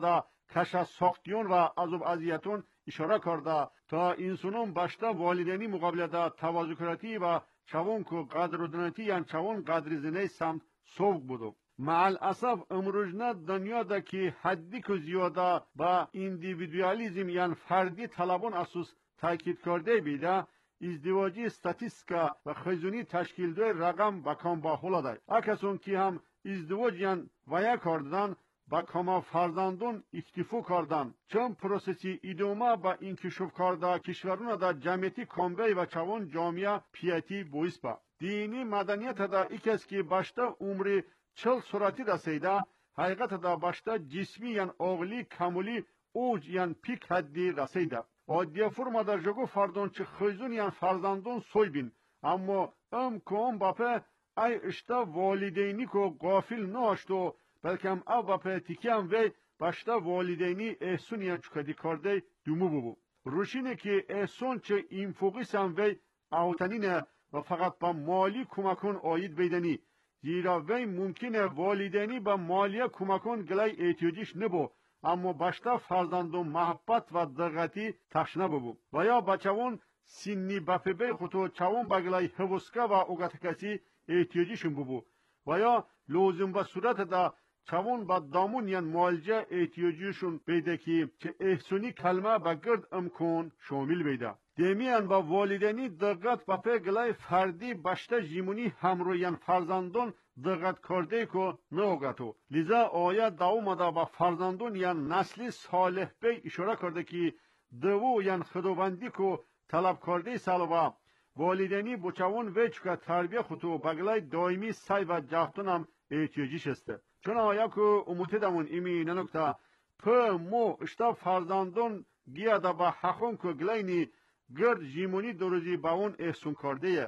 [SPEAKER 9] کش از ساختیون و عذاب اذیتون اشاره کرده تا انسانون باشتا والدینی مقابل دا تواضع کراتی و چون کو قدردانتی یان چون قدر زنه سمت سوق بودو. مع الاسف امروزنا دنیا دا که حدی که زیاده با ایندیویدوالیزم یان فردی طلبان اساس تاکید کرده بیده، ازدواجی استاتیسکا و خیزونی تشکیل دوی رقم با کام با حوله اکسون که هم ازدواج یان ویا کردن با کما فرزندون اکتفا کردن چون پروسسی ایدوما با انکشاف کرده کشورون دا جمعیتی کامبی و چوان جامعه پیاتی بویس با دینی مدنیت دا ایکس که باشتا عمری 40 سراتی رسیده حقیقت دا باشتا جسمی یان عقلی کمولی اوج یان پیک حدی رسیده عادی فرما در جگو فردون چه خیزون یان فرزندون سوی بین اما کام باپه ای اشتا والدینی کو غافل ناشتو بلکه هم او باپه تیکی هم وی باشتا والدینی احسون یان چکدی کرده دومو ببو روشینه که احسون چه اینفوقیس هم وی اوتنینه و فقط با مالی کمکون آید بیدنی زیرا وی ممکنه والدینی با مالی کمکون گلای احتیاجیش نبو اما باشتا فرزندون محبت و دقتی تشنه ببو و یا بچوان سینی بپبه خودو چوان بگلای حوسکا و اوگتکسی احتیاجیشون ببو و یا لازم و صورت دا چوان با دامون یان معالجه احتیاجیشون بیده که چه احسونی کلمه با گرد امکان شامل بیده دیمیان با والدینی دقت بپه گلای فردی باشتا جیمونی همرویان فرزندون دقت کرده که نوگتو لذا آیت داومده با فرزندون یا نسلی صالح بی اشاره کرده که دو یا خداوندی که طلب کرده سالوه والدینی بچوان ویچ که تربیه خودو بگلای دائمی سعی و جهتون هم احتیاجیش است چون آیا که اموتی دمون ایمی ننکتا په مو اشتا فرزندون گیا دا با حقون که گلینی گرد جیمونی دروزی با اون احسون کرده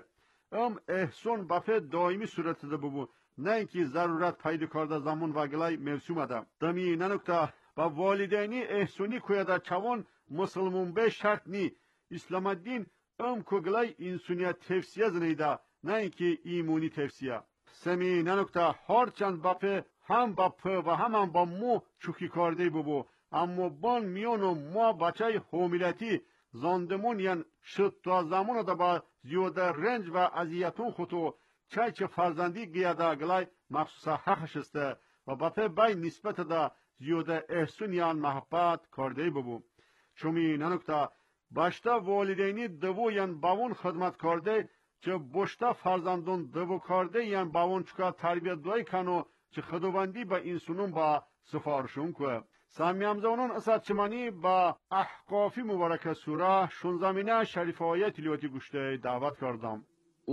[SPEAKER 9] احسون بفه دائمی صورت ده ببو نه اینکه ضرورت پیدا کرده زمان و گلای موسوم ده دمی ننکتا با والدینی احسونی که دا چوان مسلمون به شرط نی اسلام الدین که گلای انسونیت تفسیه زنیده نه اینکه ایمونی تفسیه سمی ننکتا هرچند بفه هم با په و هم با مو چوکی کرده ببو اما بان میونو ما بچه حاملتی زاندمون یان شد تا زمان دا با زیاده رنج و اذیتون خودو چه فرزندی گیاده گلای مخصوص حقش است و بپه بای نسبت دا زیاده احسون یان محبت کرده ببو چومی ننکتا باشتا والدینی دو یان باون خدمت کرده چه بشتا فرزندون دو کرده یان باون چکا تربیت دوی کنو چه خداوندی با انسانون با سفارشون که سامی همزانون اسد چمانی با احقافی مبارک سوره شون زمینه شریف آیت تلیواتی گوشته دعوت کردم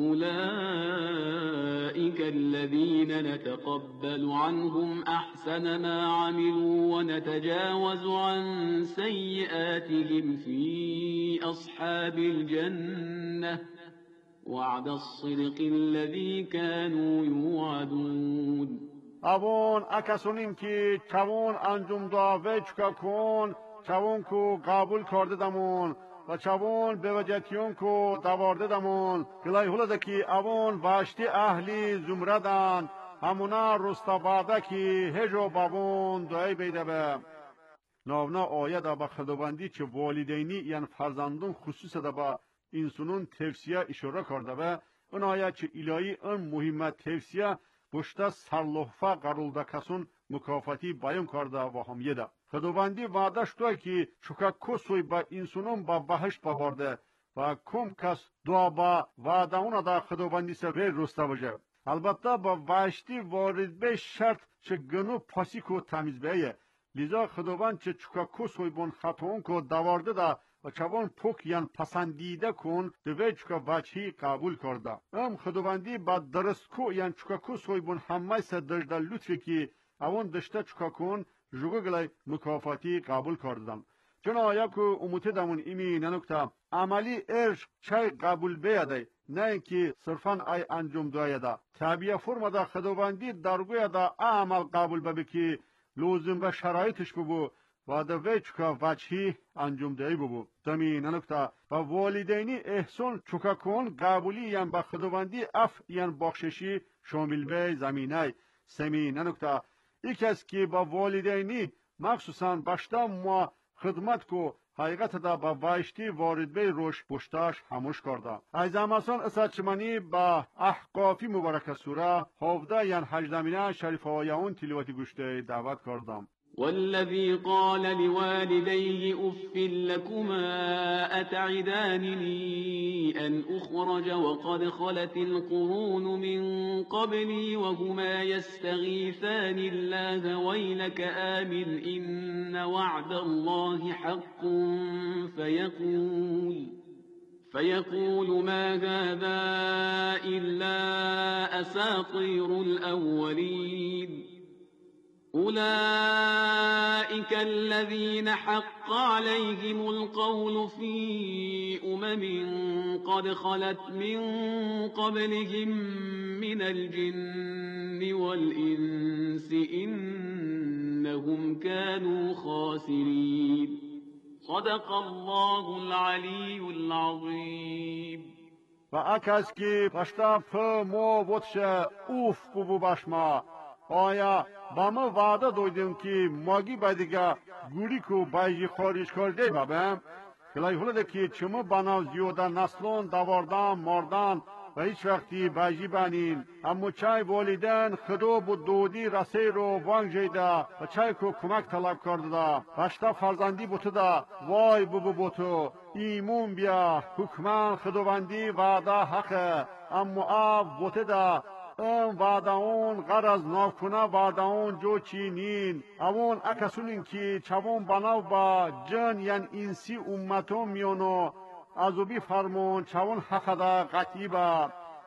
[SPEAKER 11] أولئك الذين نتقبل عنهم أحسن ما عملوا ونتجاوز عن سيئاتهم في أصحاب الجنة وعد الصدق الذي كانوا يوعدون
[SPEAKER 9] اوون اکسونیم که چوون انجام داوه چکا کن چوون کو قبول کرده دمون و چوون به وجهتیون کو دوارده دمون گلای حوله که اوون باشتی اهلی زمردن همونا رستباده که هجو بابون دعای بیده به ناونا آیه دا با خداوندی چه والدینی یعنی فرزندون خصوص دا با انسانون تفسیه اشاره کرده به اون آیه چه الهی اون مهمت تفسیه بشتا سرلحفه قرولده کسون مکافاتی بیان کرده و همیه ده خداوندی وعدش توی که چکا کسوی با انسانون با بهشت ببارده و کم کس دعا با وعده اون دا خداوندی سه وی رسته بشه البته با بهشتی وارد به شرط چه گنو پاسی کو تمیز بیه لذا خداوند چه چکا کسوی بون خطاون کو دوارده ده و چوان پوک یان پسندیده کن دوی چکا بچهی قبول کرده خداوندی با درست کو یان چکا کو سویبون همه سه دجده لطفی که اوان دشته چکا کن جوگو گلای مکافاتی قبول کردم چون آیا که اموتی دمون ایمی ننکتا عملی عشق چای قبول بیاده نه اینکه صرفا ای انجام دایده طبیعه فرما دا خداوندی درگوی دا عمل قبول ببی که لازم و شرایطش ببو و دا وچکا وچهی انجام دهی ببو دمی ننکتا با والدینی احسان چکا کن قبولی یان با خداوندی اف یان بخششی شامل به زمینه سمی ننکتا یکی از که با والدینی مخصوصا باشتا ما خدمت کو حقیقت دا با وایشتی وارد به روش پشتاش هموش کرده. از اماسان اساتشمانی با احقافی مبارک سوره 17 یان 18 شریف آیون تلاوتی گوشته دعوت کردم.
[SPEAKER 11] والذي قال لوالديه أف لكما أتعدانني أن أخرج وقد خلت القرون من قبلي وهما يستغيثان الله ويلك آمن إن وعد الله حق فيقول ما هذا إلا أساطير الأولين أولئك الذين حق عليهم القول في قد خلت من قبلهم من الجن والإنس إنهم كانوا خاسرين صدق الله العلي العظيم.
[SPEAKER 9] و اکس که پشتا مو بودشه اوف بو باشما آیا با ما وعده دویدیم که ماگی بایدیگه گوری کو بایجی خارج کرده بابم کلای هلده که چمو بنا زیوده نسلون دواردن مردن و هیچ وقتی بایجی بانین اما چای والیدن خدو بود دودی رسی رو وانگ جیده و چای کو کمک طلب کرده دا پشتا فرزندی بوده دا وای بو بوتو ایمون بیا حکمان خدوبندی وعده حقه اما آب بوده دا وعده اون غرض ناکنه وعده اون جو چینین اون اکسونین که چوون بناو با جن یعن انسی امتون میونو ازوبی فرمون چوون حق دا قطعی با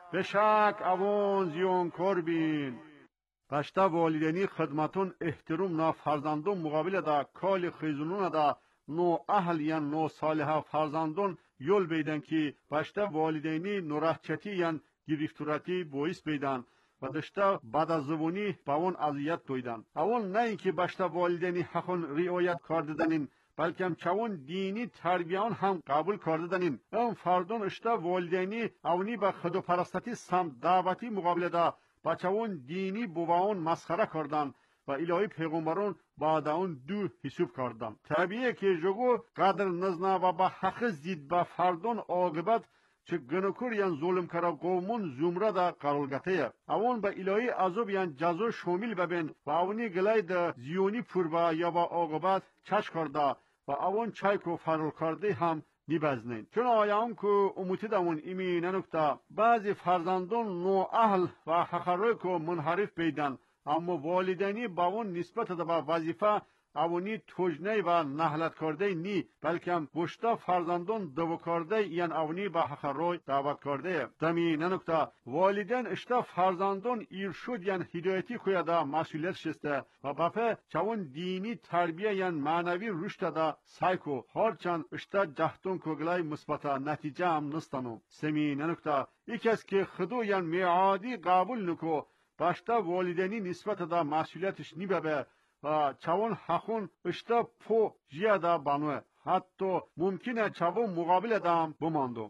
[SPEAKER 9] بشک اون زیون کربین. پشتا والدینی خدمتون احترام نا فرزندون مقابل دا کال خیزونون دا نو اهل یا نو صالح فرزندون یول بیدن که پشتا والدینی نورحچتی یا گریفتوراتی بویس بیدن و دشتا بعد از زبونی با اون اذیت دویدن. اون نه اینکه باشتا والدینی حقون رعایت کرده دنین بلکه هم چون دینی تربیان هم قبول کرده دنین. اون فردون اشتا والدینی اونی با خدو پرستتی سمت دعوتی مقابل دا با چون دینی بوان مسخره کردن و الهی پیغمبران بعد اون دو حساب کردن. طبیعیه که جگو قدر نزنا و با حق زید با فردون عاقبت چه گنوکر یان ظلم کرا قومون زمره دا قرارگته اون با الهی عذاب یان جزا شامل ببین و اونی گلای دا زیونی پوربا یا با عاقبت چش کرده و اون چای کو فرار کرده هم نیبزنین. چون آیام کو اموتی دامون ایمی ننکتا بعضی فرزندان نو اهل و حقره کو منحرف بیدن اما والدینی با اون نسبت دا با وظیفه اونی توجنه و نهلت کرده نی بلکه هم گشتا فرزندان دو کرده یعن اونی با حق روی دعوت کرده. دمی ننکتا والدین اشتا فرزندان ایرشود یعن هدایتی کویا دا مسئولیت شسته و بفه چون دینی تربیه یعن معنوی رشد دا سایکو هرچند اشتا جهتون کوگلای مثبت نتیجه هم نستانو. سمی ننکتا یکی از که خدو یعن میعادی قبول نکو باشتا والدینی نسبت دا مسئولیتش نیبه و چون حقون اشتا پو جیادا بانوه حتی ممکنه چون مقابل دام بماندو.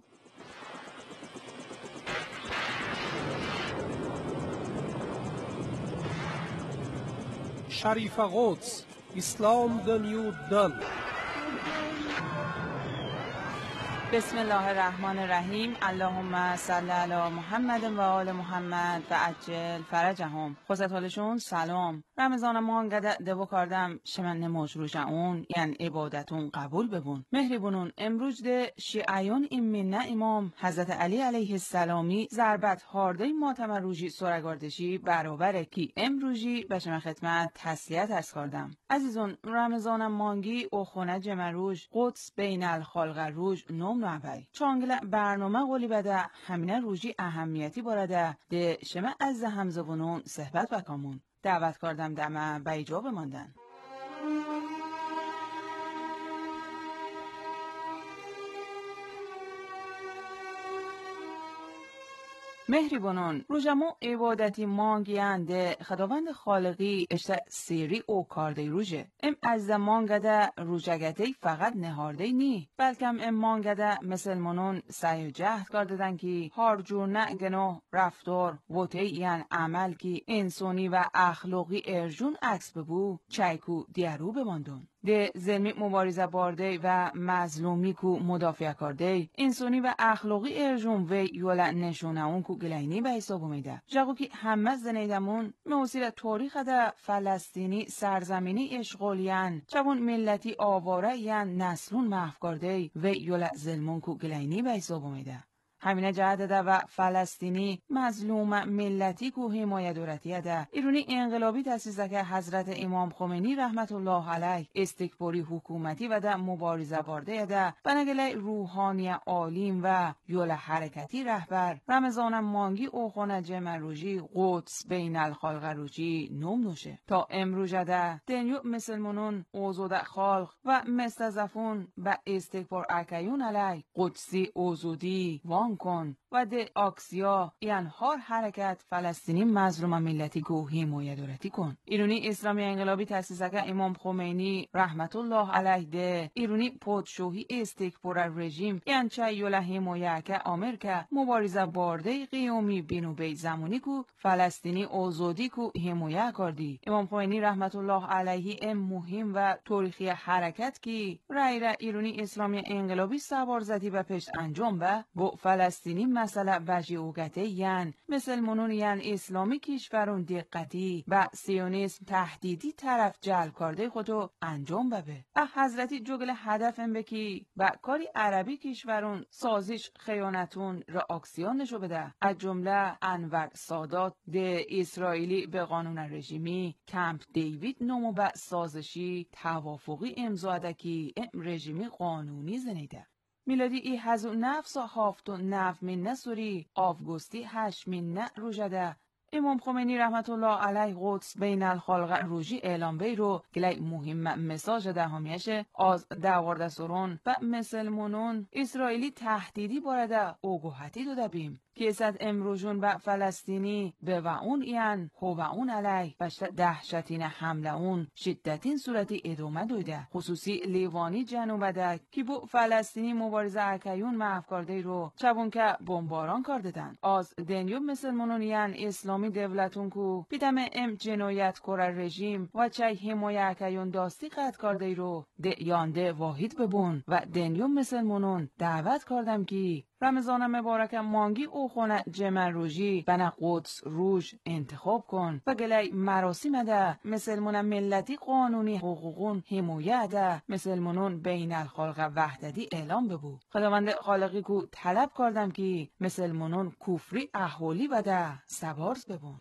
[SPEAKER 5] شریف قدس اسلام the new dawn.
[SPEAKER 3] بسم الله الرحمن الرحیم. اللهم صل علی محمد و آل محمد و عجل فرجهم. خوزتالشون سلام. رمضان ما انقدر دو کردم شمن نماز اون یعنی عبادتون قبول ببون. مهربونون امروز ده شیعیون ایمینه امام حضرت علی علیه السلامی ضربت هارده ماتم روژی سرگاردشی برابره کی امروزی به شما خدمت تسلیت از کردم. عزیزون رمضان مانگی و خونه جمروج قدس بین الخلق روج نوم نوی چانگل برنامه قولی بده همینه روژی اهمیتی بارده ده شما از همزبونون صحبت بکامون دعوت کردم دمه به ایجا بماندن. مهری بونون روژمو عبادتی مانگیانده خداوند خالقی اشته سیری او کارده روژه. ام از مانگده روژگتی فقط نهارده نی بلکم ام مانگده مثل منون سعی و جهد کردن که هر جور نگنو رفتار وطی یعن عمل که انسانی و اخلاقی ارجون عکس ببو چایکو دیارو بماندون. ده زلمی مبارزه بارده و مظلومی کو مدافع کرده انسانی و اخلاقی ارجون و یولا نشونه اون کو گلینی به حساب میده. جاگو که همه زنیدمون موسیل تاریخ ده فلسطینی سرزمینی اشغالیان چون ملتی آواره یعن نسلون محو کرده و یولا زلمون کو گلینی به حساب میده. همینه جهت ده و فلسطینی مظلوم ملتی کو حمایت دولتی ده ایرانی انقلابی تاسیس که حضرت امام خمینی رحمت الله علیه استکباری حکومتی و ده مبارزه بارده ده بنگله روحانی عالم و یول حرکتی رهبر رمضان مانگی اوخونه جمع روژی قدس بین الخلق روژی نوم نوشه تا امروز ده دنیو مسلمانون اوزود خلق و مستضعفون به استکبار اکیون علیه قدسی اوزودی کن و ده آکسیا یعن هر حرکت فلسطینی مظلوم ملتی کو حمایت دولتی کن. ایرانی اسلامی انقلابی تاسیس که امام خمینی رحمت الله علیه ده ایرانی پادشاهی استکبار رژیم یعن چه یولا حمایت که آمریکا مبارزه بارده قیومی بینوبی زمانی کو فلسطینی آزادی کو حمایت کردی. امام خمینی رحمت الله علیه ام مهم و تاریخی حرکت کی رای ایرانی اسلامی انقلابی سوار زدی به پیش انجام با فلسطینی مسئله بجی اوگته یعن مسلمانون یعن اسلامی کشورون دقتی و سیونیسم تهدیدی طرف جلب کرده خودو انجام ببه. حضرتی جگل هدفم بکی و کاری عربی کشورون سازش خیانتون رئاکسیون نشو بده. از جمله انور سادات ده اسرائیلی به قانون رژیمی کمپ دیوید نمو به سازشی توافقی امضا کی رژیمی قانونی زنیده. میلادی ای هزو نفس و هافت و نف من نسوری آفگوستی 8 من روژده امام خمینی رحمت الله علیه قدس بین الخلق روژی اعلام بی رو گلی مهم مساج ده همیشه از دوارده سرون و مسلمونون اسرائیلی تهدیدی بارده اوگوهتی داده بیم که صد امروزون و فلسطینی به و اون یعن هو و اون علیه بشت دهشتین حمله اون شدتین صورتی ادامه دویده خصوصی لیوانی جنوبه ده که بو فلسطینی مبارزه اکیون محو کرده رو چبون که بمباران کردن از دنیو مسلمانون یعن اسلامی دولتون کو بیدم ام جنایت کره رژیم و چه حمایت اکیون داستی قد کرده رو یانده واحد ببون و دنیو مسلمانون دعوت کردم که رمضان مبارک مانگی او خونه جمع روژی بنا قدس روژ انتخاب کن و گلی مراسم ده مسلمون ملتی قانونی حقوقون حمایت ده مسلمونون بین الخلق وحدتی اعلام ببو. خداوند خالقی کو طلب کردم که مسلمونون کفری احوالی بده سبارز ببون.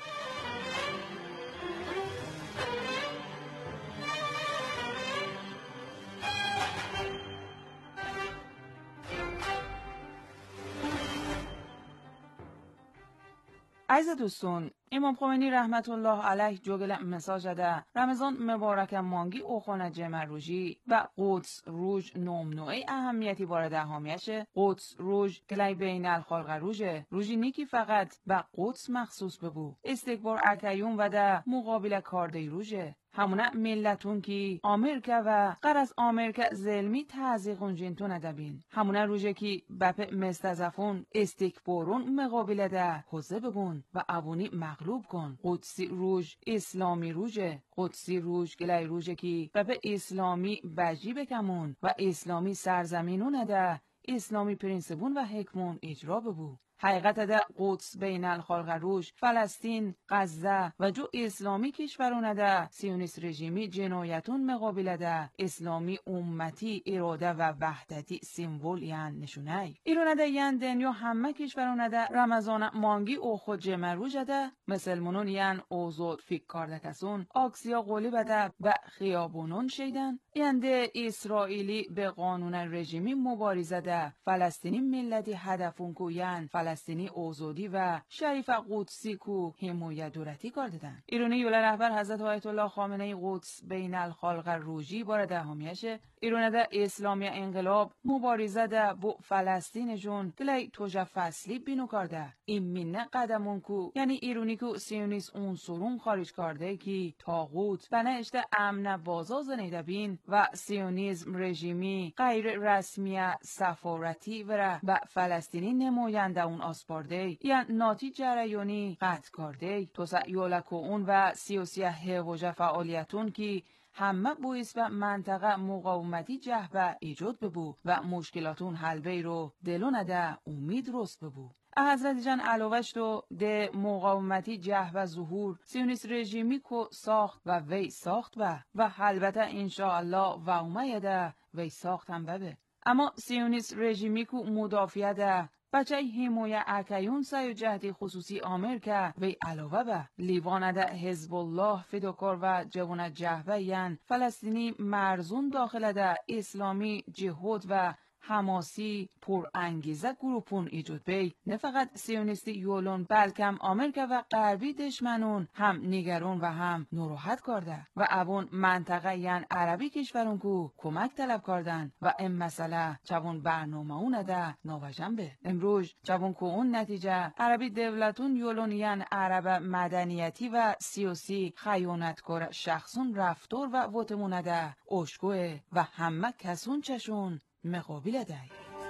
[SPEAKER 3] عزیز دوستون امام خمینی رحمت الله علیه جوگل مساج ده رمضان مبارک مانگی اوخانه جمع روژی و قدس روژ نوعی اهمیتی وارد هامیشه. قدس روژ گلی بین الخلق روژه روژی نیکی فقط به قدس مخصوص ببو استکبار اکیون و ده مقابل کارده روژه همونه ملتون کی آمریکا و غیر از آمریکا زلمی تعزیقون جنتون ادبین همونه روژه کی بپ مستضعفون استکبارون مقابل ده حوزه ببون و اوونی مغلوب کن. قدسی روژ اسلامی روژه قدسی روژ گلی روژه کی بپ اسلامی بجی بکمون و اسلامی سرزمینون ده اسلامی پرینسپون و حکمون اجرا ببو. حقیقت ده قدس بین الخلق روژ فلسطین غزه و جو اسلامی کشورونه ده سیونیست رژیمی جنایتون مقابل ده اسلامی امتی اراده و وحدتی سیمبول یعن نشونه ایرونه ده یعن دنیا همه کشورونه ده رمضان مانگی او خود جمع روژ ده مسلمونون یعن اوزود فکر کرده کسون آکسیا قولی بده و خیابونون شیدن یعن ده اسرائیلی به قانون رژیمی مبارزه ده فلسطینی ملتی هدفون کو یعن فلسطینی آزادی و شریف قدسی کو حمایت دولتی کردن. ایرانی یول رهبر حضرت آیت الله خامنه ای قدس بین الخلق روژی بار دهمیشه ایرونه ده اسلامی انقلاب مبارزه ده بو فلسطین جون گلی توجه فصلی بینو کرده. این مینه قدمون کو یعنی ایرونی کو سیونیس عنصرون خارج کرده کی طاغوت بنهشت امن بازا زنیده بین و سیونیزم رژیمی غیر رسمی سفارتی وره و فلسطینی نماینده اون آسپارده یا ناتی جریانی قطع کرده توسع یولکو اون و سیاسی هواجه فعالیتون کی همه بویس و منطقه مقاومتی جهبه ایجاد ببو و مشکلاتون حل بی رو دلو نده امید رست ببو. حضرت جان علاوهش تو ده مقاومتی جهبه ظهور سیونیست رژیمی کو ساخت و وی ساخت و البته انشاءالله و اومده وی ساخت هم ببه. اما سیونیست رژیمی کو مدافعه ده بچه حمایه اکیون سایو جهدی خصوصی آمریکا وی علاوه به لیوان ده حزب الله فداکار و جوان جهبه ین فلسطینی مرزون داخل ده اسلامی جهود و حماسی پر انگیزه گروپون ایجاد بی نه فقط سیونیستی یولون بلکه آمریکا و غربی دشمنون هم نگران و هم ناراحت کرده و اون منطقه یان عربی کشورون کو کمک طلب کردن و این مسئله چون برنامه اون ده ناوجن به امروز چون کو اون نتیجه عربی دولتون یولون یان عرب مدنیتی و سیاسی خیانتکار شخصون رفتار و وطمونه ده اشکوه و همه کسون چشون مقابل ده.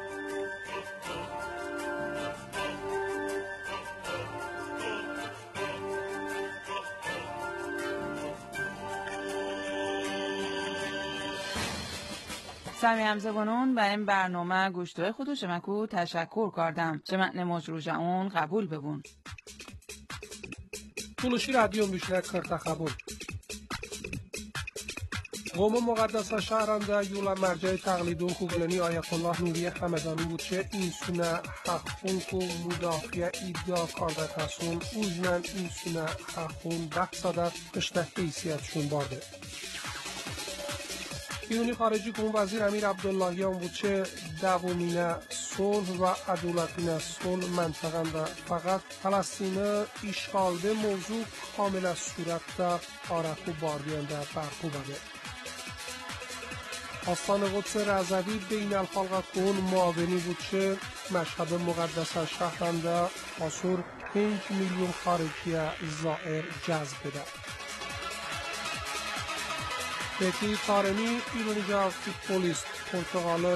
[SPEAKER 3] سمی همزبانون به این برنامه گوشتوی خودو شمکو تشکر کردم. شما نماز روژه اون قبول ببون.
[SPEAKER 5] تولوشی رادیو میشنه کرده قبول. قوم مقدس شهرنده یولا مرجع تقلیدون خوگلنی آیت الله نوری همدانی بود چه این سونه حقون کو مدافع ایدیا کارده تسون اوزنن این سونه حقون بحثاده پشته حیثیتشون بارده. ایرانی خارجی که وزیر امیر عبداللهیان بود چه دومینه صلح و عدالتینه صلح منطقه ده فقط فلسطین اشغال به موضوع کامل صورت ده آرکو باردیان ده برخو بده. آستان قدس رضوی بین الخلق کون معاونی بود چه مشهد مقدس شهرنده آسور 5 میلیون خارجی زائر جذب بده. پتی تارمی ایرانی جاوی پولیس پرتغال